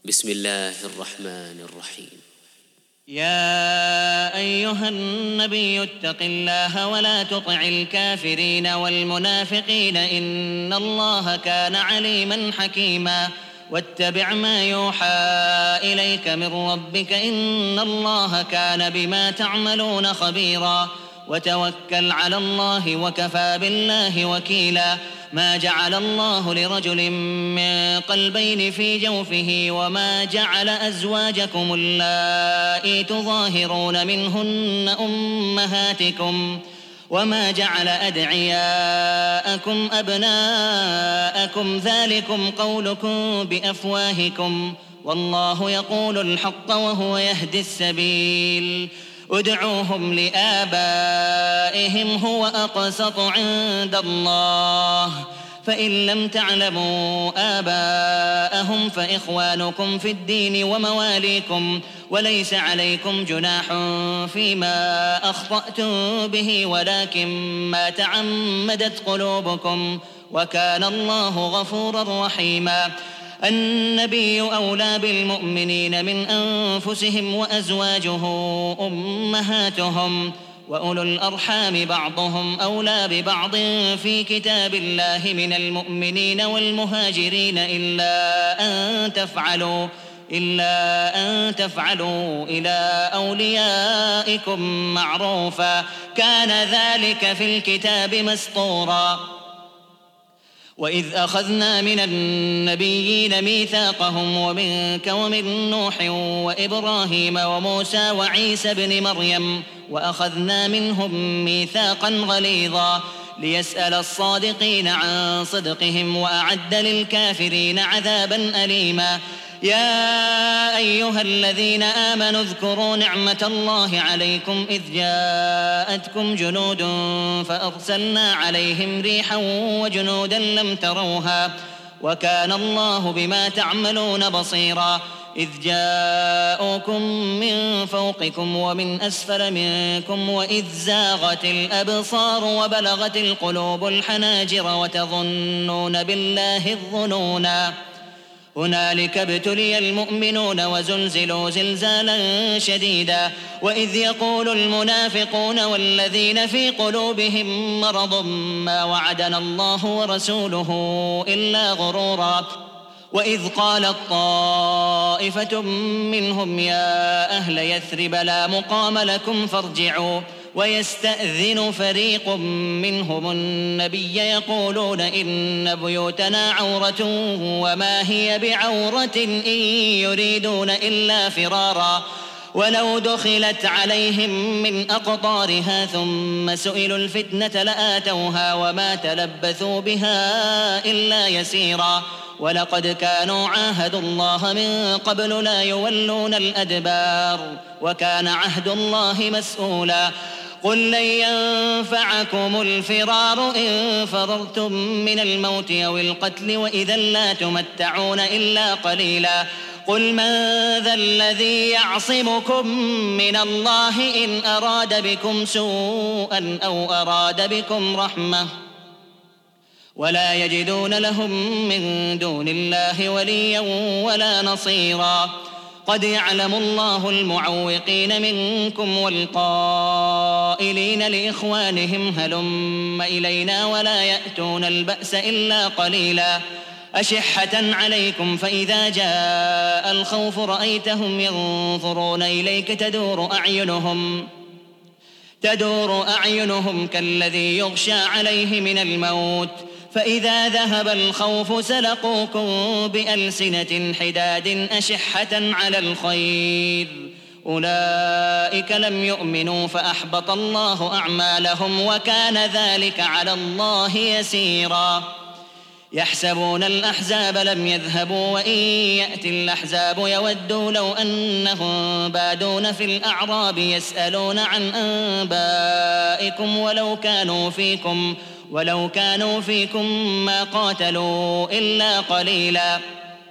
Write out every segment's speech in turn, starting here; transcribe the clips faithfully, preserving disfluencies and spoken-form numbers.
بسم الله الرحمن الرحيم. يا أيها النبي اتق الله ولا تطع الكافرين والمنافقين إن الله كان عليما حكيما واتبع ما يوحى إليك من ربك إن الله كان بما تعملون خبيرا وتوكل على الله وكفى بالله وكيلا ما جعل الله لرجل من قلبين في جوفه وما جعل أزواجكم اللائي تظاهرون منهن أمهاتكم وما جعل أدعياءكم أبناءكم ذلكم قولكم بأفواهكم والله يقول الحق وهو يهدي السبيل ادعوهم لآبائهم هو أقسط عند الله فإن لم تعلموا آباءهم فإخوانكم في الدين ومواليكم وليس عليكم جناح فيما أخطأتم به ولكن ما تعمدت قلوبكم وكان الله غفورا رحيما النبي أولى بالمؤمنين من أنفسهم وأزواجه أمهاتهم وأولو الأرحام بعضهم أولى ببعض في كتاب الله من المؤمنين والمهاجرين إلا أن تفعلوا إلا أن تفعلوا إلى أوليائكم معروفا كان ذلك في الكتاب مسطورا وإذ أخذنا من النبيين ميثاقهم ومنك ومن نوح وإبراهيم وموسى وعيسى ابن مريم وأخذنا منهم ميثاقا غليظا ليسأل الصادقين عن صدقهم وأعد للكافرين عذابا أليما يا أيها الذين آمنوا اذكروا نعمة الله عليكم إذ جاءتكم جنود فأرسلنا عليهم ريحا وجنودا لم تروها وكان الله بما تعملون بصيرا إذ جاءوكم من فوقكم ومن أسفل منكم وإذ زاغت الأبصار وبلغت القلوب الحناجر وتظنون بالله الظنونا هنالك ابتلي المؤمنون وزلزلوا زلزالا شديدا وإذ يقول المنافقون والذين في قلوبهم مرض ما وعدنا الله ورسوله إلا غرورا وإذ قالت طائفة منهم يا أهل يثرب لا مقام لكم فارجعوا ويستأذن فريق منهم النبي يقولون إن بيوتنا عورة وما هي بعورة إن يريدون إلا فرارا ولو دخلت عليهم من أقطارها ثم سئلوا الفتنة لآتوها وما تلبثوا بها إلا يسيرا ولقد كانوا عاهدوا الله من قبل لا يولون الأدبار وكان عهد الله مسؤولا قل لن ينفعكم الفرار إن فررتم من الموت أو القتل وإذا لا تمتعون إلا قليلا قل من ذا الذي يعصمكم من الله إن أراد بكم سوءا أو أراد بكم رحمة ولا يجدون لهم من دون الله وليا ولا نصيرا قد يعلم الله المعوقين منكم والقائلين لإخوانهم هلم إلينا ولا يأتون البأس إلا قليلا أشحة عليكم فإذا جاء الخوف رأيتهم ينظرون إليك تدور أعينهم تدور أعينهم كالذي يغشى عليه من الموت فإذا ذهب الخوف سلقوكم بألسنة حداد أشحة على الخير أولئك لم يؤمنوا فأحبط الله أعمالهم وكان ذلك على الله يسيرا يحسبون الأحزاب لم يذهبوا وإن يأتي الأحزاب يودوا لو أنهم بادون في الأعراب يسألون عن أنبائكم ولو كانوا فيكم ولو كانوا فيكم ما قاتلوا إلا قليلا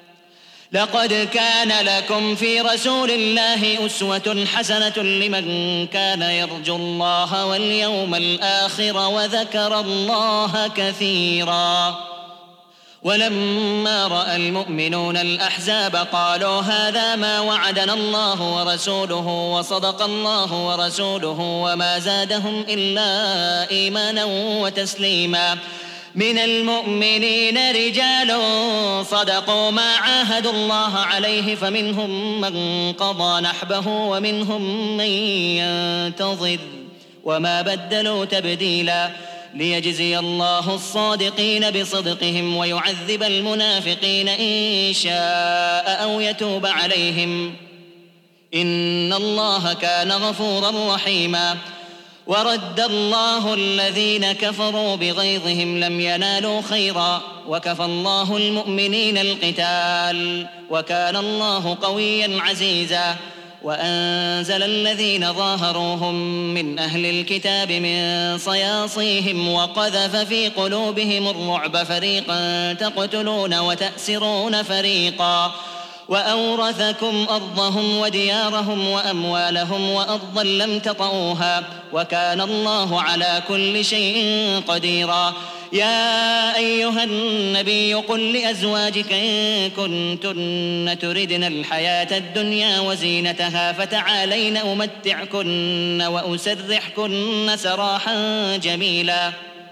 لقد كان لكم في رسول الله أسوة حسنة لمن كان يرجو الله واليوم الآخر وذكر الله كثيرا ولما رأى المؤمنون الأحزاب قالوا هذا ما وعدنا الله ورسوله وصدق الله ورسوله وما زادهم إلا إيمانا وتسليما. من المؤمنين رجال صدقوا ما عاهدوا الله عليه فمنهم من قضى نحبه ومنهم من ينتظر وما بدلوا تبديلا، ليجزي الله الصادقين بصدقهم ويعذب المنافقين إن شاء أو يتوب عليهم، إن الله كان غفورا رحيما. ورد الله الذين كفروا بغيظهم لم ينالوا خيرا وكفى الله المؤمنين القتال وكان الله قويا عزيزا. وأنزل الذين ظاهروهم من أهل الكتاب من صياصيهم وقذف في قلوبهم الرعب فريقا تقتلون وتأسرون فريقا، وأورثكم أرضهم وديارهم وأموالهم وأرضا لم تطئوها وكان الله على كل شيء قديرا. يا أيها النبي قل لأزواجك إن كنتن تردن الحياة الدنيا وزينتها فتعالين أمتعكن وأسرحكن سراحا جميلا،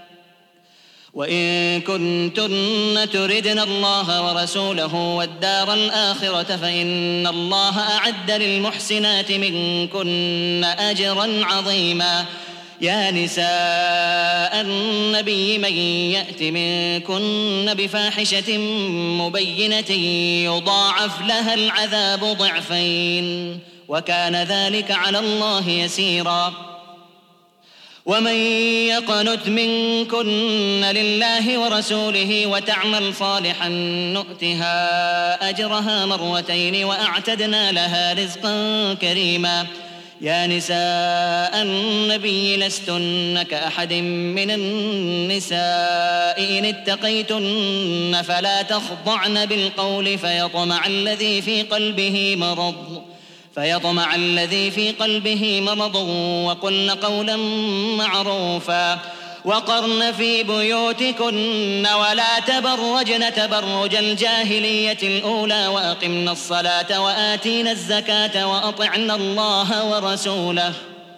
وإن كنتن تردن الله ورسوله والدار الآخرة فإن الله أعد للمحسنات منكن أجرا عظيما. يا نساء النبي من يأت منكن بفاحشة مبينة يضاعف لها العذاب ضعفين وكان ذلك على الله يسيرا. ومن يقنت منكن لله ورسوله وتعمل صالحا نؤتها أجرها مرتين وأعتدنا لها رزقا كريما. يا نساء النبي لستن كأحد من النساء إن اتقيتن فلا تخضعن بالقول فيطمع الذي في قلبه مرض فيطمع الذي في قلبه مرض وقلن قولا معروفا. وقرن في بيوتكن ولا تبرجن تبرج الجاهلية الأولى وأقمن الصلاة وآتينا الزكاة وأطعنا الله ورسوله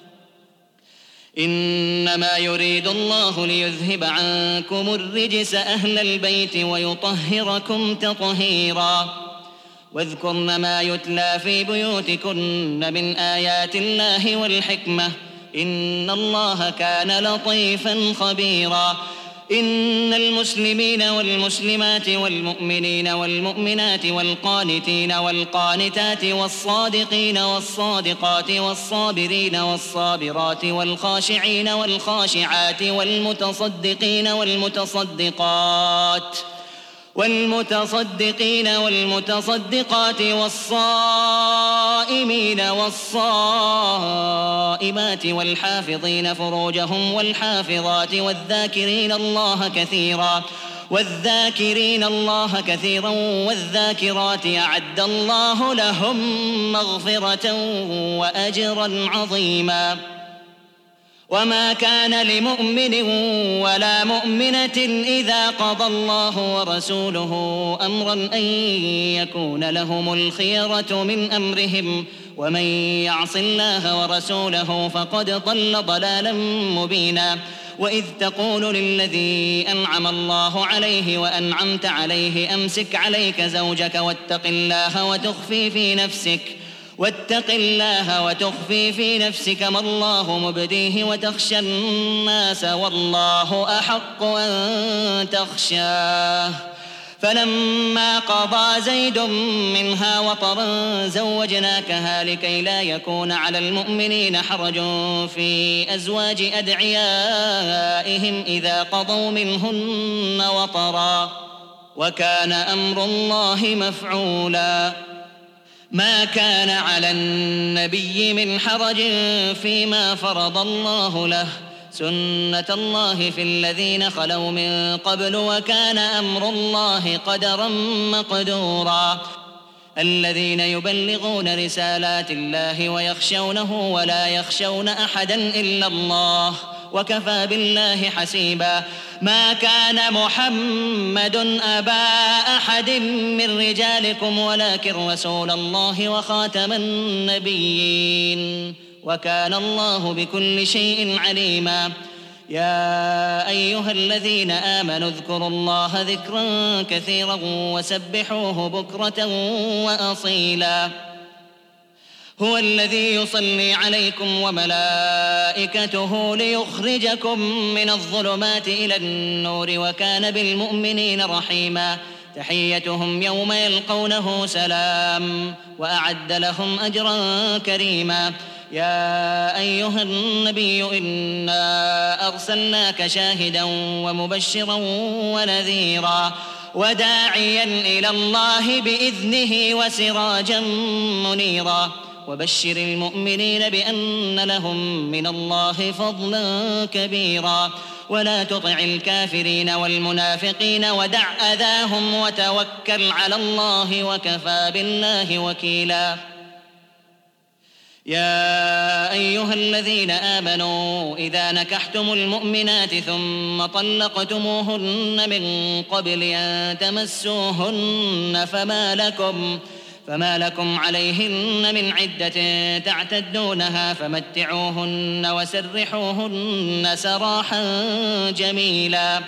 إنما يريد الله ليذهب عنكم الرجس أهل البيت ويطهركم تطهيرا. واذكرن ما يتلى في بيوتكن من آيات الله والحكمة إن الله كان لطيفا خبيرا. إن المسلمين والمسلمات والمؤمنين والمؤمنات والقانتين والقانتات والصادقين والصادقات والصابرين والصابرات والخاشعين والخاشعات والمتصدقين والمتصدقات والمتصدقين والمتصدقات والصائمين والصائمات والحافظين فروجهم والحافظات والذاكرين الله كثيرا والذاكرين الله كثيرا والذاكرات أعد الله لهم مغفرة وأجرا عظيما. وما كان لمؤمن ولا مؤمنة إذا قضى الله ورسوله أمرا أن يكون لهم الخيرة من أمرهم ومن يعص الله ورسوله فقد ضل ضلالا مبينا. وإذ تقول للذي أنعم الله عليه وأنعمت عليه أمسك عليك زوجك واتق الله وتخفي في نفسك واتق الله وتخفي في نفسك ما الله مبديه وتخشى الناس والله أحق أن تخشاه. فلما قضى زيد منها وطرا زوجناكها لكي لا يكون على المؤمنين حرج في أزواج أدعيائهم إذا قضوا منهن وطرا وكان أمر الله مفعولا. ما كان على النبي من حرج فيما فرض الله له سنة الله في الذين خلوا من قبل وكان أمر الله قدرا مقدورا. الذين يبلغون رسالات الله ويخشونه ولا يخشون أحدا إلا الله وكفى بالله حسيبا. ما كان محمد أبا أحد من رجالكم ولكن رسول الله وخاتم النبيين وكان الله بكل شيء عليما. يا أيها الذين آمنوا اذكروا الله ذكرا كثيرا وسبحوه بكرة وأصيلا. هو الذي يصلي عليكم وملائكته ليخرجكم من الظلمات إلى النور وكان بالمؤمنين رحيما. تحيتهم يوم يلقونه سلام وأعد لهم أجرا كريما. يا أيها النبي إنا أرسلناك شاهدا ومبشرا ونذيرا وداعيا إلى الله بإذنه وسراجا منيرا. وبشر المؤمنين بأن لهم من الله فضلا كبيرا. ولا تطع الكافرين والمنافقين ودع أذاهم وتوكل على الله وكفى بالله وكيلا. يا أيها الذين آمنوا إذا نكحتم المؤمنات ثم طلقتموهن من قبل أن تمسوهن فما لكم فما لكم عليهن من عدة تعتدونها فمتعوهن وسرحوهن سراحا جميلا.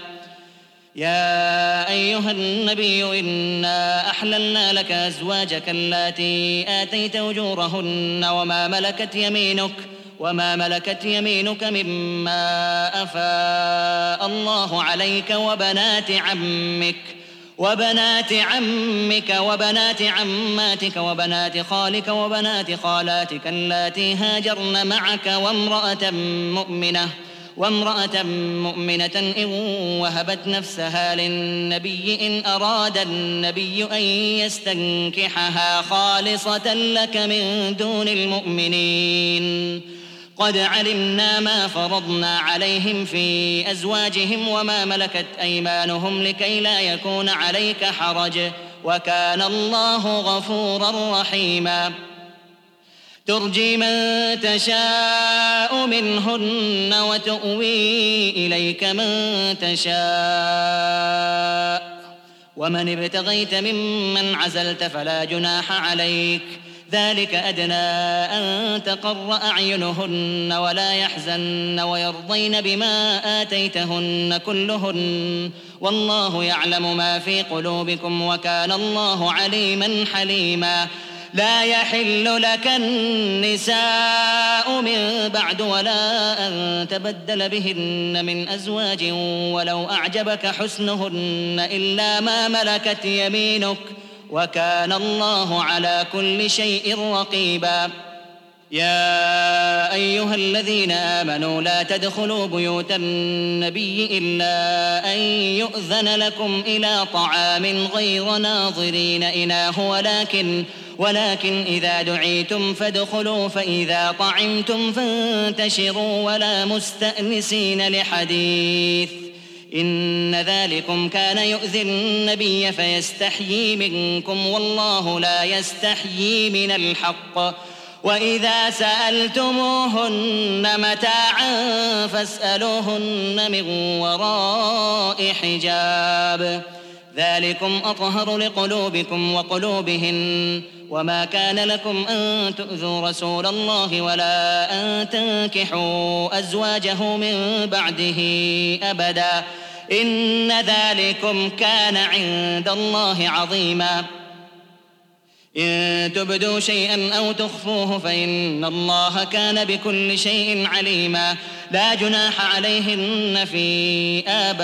يا أيها النبي إنا أحللنا لك أزواجك اللاتي آتيت أجورهن وما ملكت يمينك وما ملكت يمينك مما أفاء الله عليك وبنات عمك وبنات عمك وبنات عماتك وبنات خالك وبنات خالاتك اللاتي هاجرن معك وامرأة مؤمنة وامرأة مؤمنة إن وهبت نفسها للنبي إن أراد النبي أن يستنكحها خالصة لك من دون المؤمنين. قد علمنا ما فرضنا عليهم في أزواجهم وما ملكت أيمانهم لكي لا يكون عليك حرج وكان الله غفورا رحيما. ترجي من تشاء منهن وتؤوي إليك من تشاء ومن ابتغيت ممن عزلت فلا جناح عليك. ذلك أدنى أن تقر أعينهن ولا يحزن ويرضين بما آتيتهن كلهن والله يعلم ما في قلوبكم وكان الله عليما حليما. لا يحل لك النساء من بعد ولا أن تبدل بهن من أزواج ولو أعجبك حسنهن إلا ما ملكت يمينك وكان الله على كل شيء رقيبا. يا أيها الذين آمنوا لا تدخلوا بيوت النبي إلا أن يؤذن لكم إلى طعام غير ناظرين إناه ولكن ولكن إذا دعيتم فادخلوا فإذا طعمتم فانتشروا ولا مستأنسين لحديث إن ذلكم كان يؤذي النبي فيستحيي منكم والله لا يستحيي من الحق. وإذا سألتموهن متاعا فاسألوهن من وراء حجاب ذلكم أطهر لقلوبكم وقلوبهن. وما كان لكم أن تؤذوا رسول الله ولا أن تنكحوا أزواجه من بعده أبدا إن ذلكم كان عند الله عظيما. إن تبدوا شيئا أو تخفوه فإن الله كان بكل شيء عليما. لا جناح عليهن في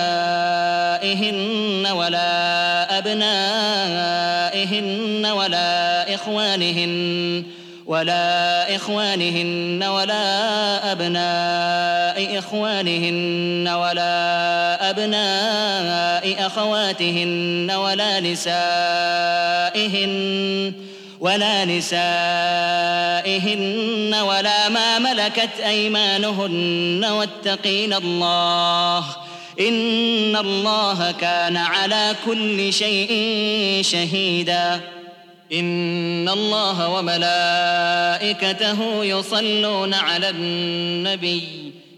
آبائهن ولا أبنائهن ولا إخوانهن ولا إخوانهن ولا أبناء إخوانهن ولا أبناء أخواتهن ولا نسائهن ولا نسائهن ولا ما ملكت أيمانهن واتقين الله إن الله كان على كل شيء شهيدا. إن الله وملائكته يصلون على النبي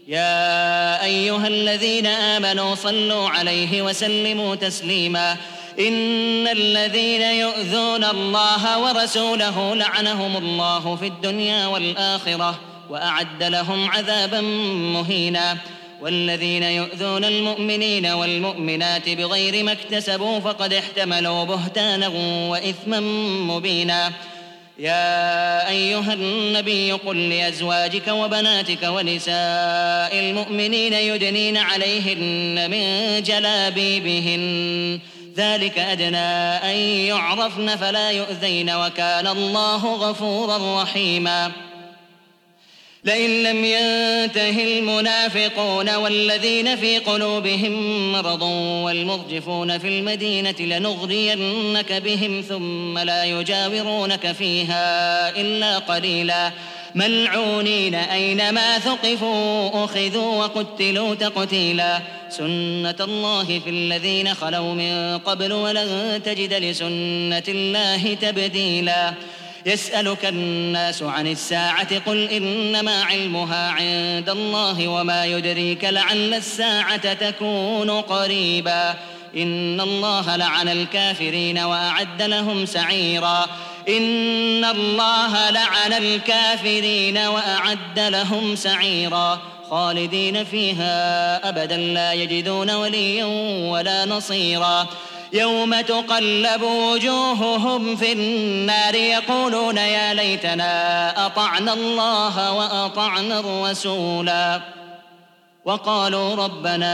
يا أيها الذين آمنوا صلوا عليه وسلموا تسليما إن الذين يؤذون الله ورسوله لعنهم الله في الدنيا والآخرة وأعد لهم عذابا مهينا والذين يؤذون المؤمنين والمؤمنات بغير ما اكتسبوا فقد احتملوا بهتانا وإثما مبينا يا أيها النبي قل لأزواجك وبناتك ونساء المؤمنين يدنين عليهن من جلابيبهن ذلك أدنى أن يعرفن فلا يؤذين وكان الله غفورا رحيما لئن لم ينته المنافقون والذين في قلوبهم مرض والمرجفون في المدينة لنغرينك بهم ثم لا يجاورونك فيها إلا قليلا ملعونين أينما ثقفوا أخذوا وقتلوا تقتيلا سنة الله في الذين خلوا من قبل ولن تجد لسنة الله تبديلا يسألك الناس عن الساعة قل إنما علمها عند الله وما يدريك لعل الساعة تكون قريبا إن الله لعن الكافرين وأعد لهم سعيرا إن الله لعن الكافرين وأعد لهم سعيرا خالدين فيها أبدا لا يجدون وليا ولا نصيرا يوم تقلب وجوههم في النار يقولون يا ليتنا أطعنا الله وأطعنا الرسولا وقالوا ربنا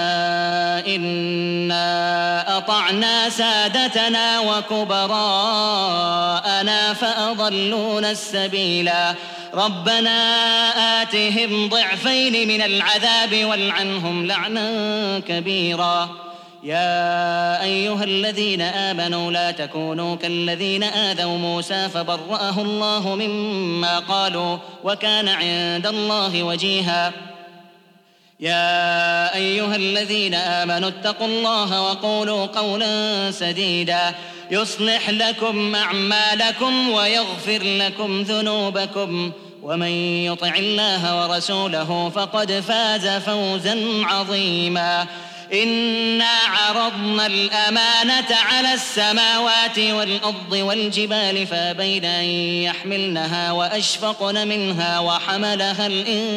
إنا أطعنا سادتنا وكبراءنا فأضلونا السبيلا ربنا آتهم ضعفين من العذاب والعنهم لعنا كبيرا يا أيها الذين آمنوا لا تكونوا كالذين آذوا موسى فبرأه الله مما قالوا وكان عند الله وجيها يا أيها الذين آمنوا اتقوا الله وقولوا قولا سديدا يصلح لكم أعمالكم ويغفر لكم ذنوبكم ومن يطع الله ورسوله فقد فاز فوزا عظيما إنا عرضنا الأمانة على السماوات والأرض والجبال فأبين أن يحملنها وأشفقن منها وحملها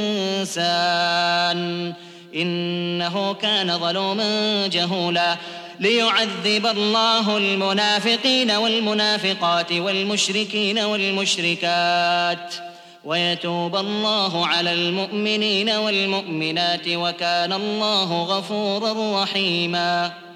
الإنسان إنه كان ظلوما جهولا ليعذب الله المنافقين والمنافقات والمشركين والمشركات ويتوب الله على المؤمنين والمؤمنات وكان الله غفورا رحيما